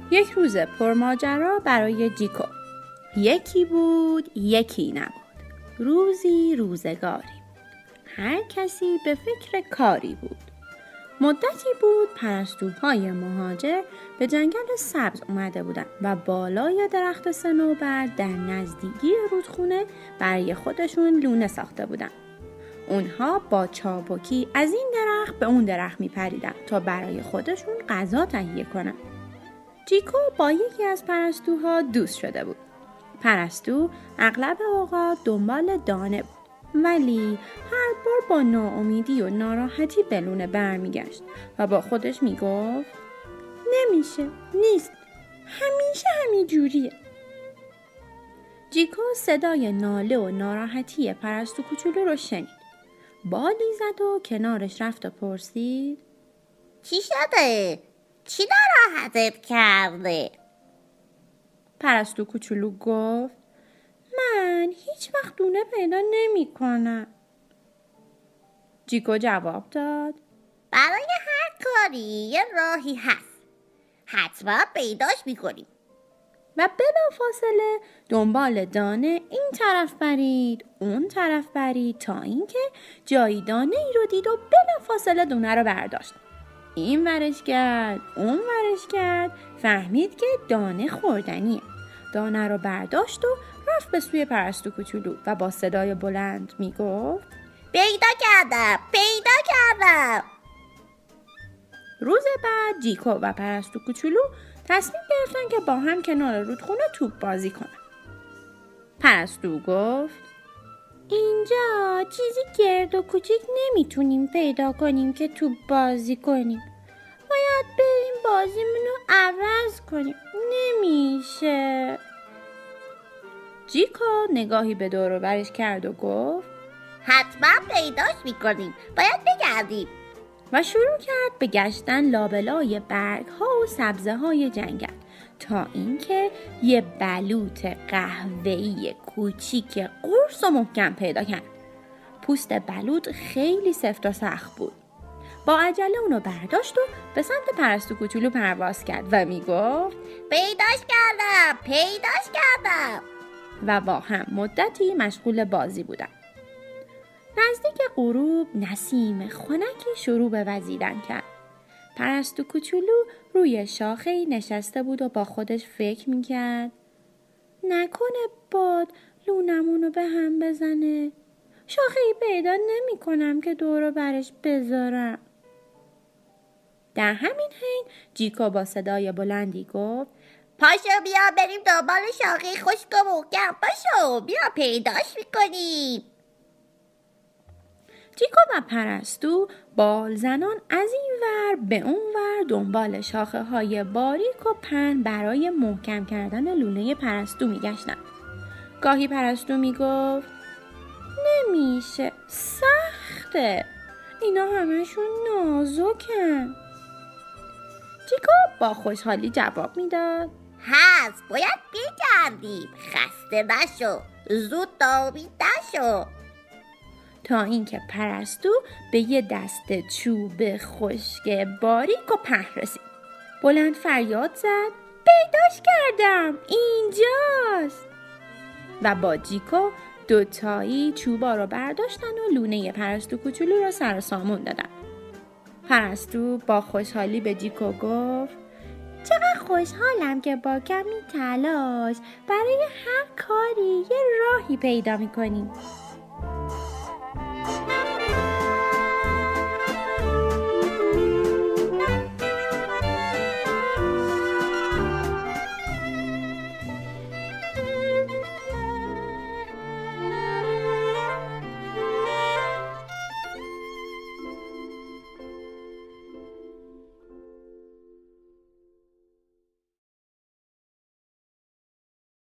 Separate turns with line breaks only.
یک روز پرماجرا برای جیکو. یکی بود یکی نبود، روزی روزگاری. هر کسی به فکر کاری بود. مدتی بود پرستوهای مهاجر به جنگل سبز اومده بودند و بالای درخت صنوبر در نزدیکی رودخونه برای خودشون لونه ساخته بودند. اونها با چابکی از این درخت به اون درخت میپریدن تا برای خودشون غذا تهیه کنن. جیکو با یکی از پرستوها دوست شده بود. پرستو اغلب اوقات دنبال دانه بود، ولی هر بار با ناامیدی و ناراحتی به لونه برمیگشت و با خودش میگفت نمیشه، نیست، همیشه همین جوریه. جیکو صدای ناله و ناراحتی پرستو کوچولو رو شنید. بالی زد و کنارش رفت و پرسید
چی شده؟ چی ناراحتت کرده؟
پرستو کوچولو گفت من هیچ وقت دونه پیدا نمی کنم. جیکو جواب داد
برای هر کاری یه راهی هست، حتما پیداش میکنیم.
و بلافاصله دنبال دانه این طرف برید اون طرف برید تا اینکه جایی دانه ای رو دید و بلافاصله دونه رو برداشت. این ورش کرد اون ورش کرد، فهمید که دانه خوردنیه. دانه رو برداشت و رفت به سوی پرستو کوچولو و با صدای بلند میگفت
پیدا کردم.
روز بعد جیکو و پرستو کوچولو تصمیم گرفتن که با هم کنار رودخونه توپ بازی کنن. پرستو گفت اینجا چیزی گرد و کوچیک نمیتونیم پیدا کنیم که توپ بازی کنیم. باید بریم بازیمونو عوض کنیم. نمیشه. جیکو نگاهی به دور و برش کرد و گفت
حتما پیداش میکنیم، باید بگردیم.
و شروع کرد به گشتن لابلای برگ‌ها و سبزه‌های جنگل تا اینکه یه بلوط قهوه‌ای کوچیک قرص و محکم پیدا کرد. پوست بلوط خیلی سفت و سخت بود. با عجله اونو برداشت و به سمت پرستو کوچولو پرواز کرد و میگفت
پیداش کردم.
و با هم مدتی مشغول بازی بودن. نزدیک غروب نسیم خنکی شروع به وزیدن کرد. پرستو کوچولو روی شاخه‌ای نشسته بود و با خودش فکر میکرد نکنه باد لونمونو به هم بزنه. شاخه‌ای پیدا نمی کنم که دورو برش بذارم. در همین حین جیکو با صدای بلندی گفت
پاشو بیا بریم دنبال شاخه خشک و محکم. پاشو بیا پیداش میکنیم.
جیکو و پرستو بال زنان از این ور به اون ور دنبال شاخه های باریک و پهن برای محکم کردن لونه پرستو میگشتن. گاهی پرستو میگفت نمیشه، سخته، اینا همشون نازکن. جیکو با خوشحالی جواب میداد
هست، باید بگردیم، خسته نشو، زود ناامید نشو.
تا اینکه پرستو به یه دسته چوب خشک باریک و پهن رسید. بلند فریاد زد پیداش کردم، اینجاست. و با جیکو دوتایی چوبا رو برداشتن و لونه پرستو کوچولو رو سر و سامون دادن. پرستو با خوشحالی به جیکو گفت چقدر خوشحالم که با کمی تلاش برای هر کاری یه راهی پیدا میکنیم.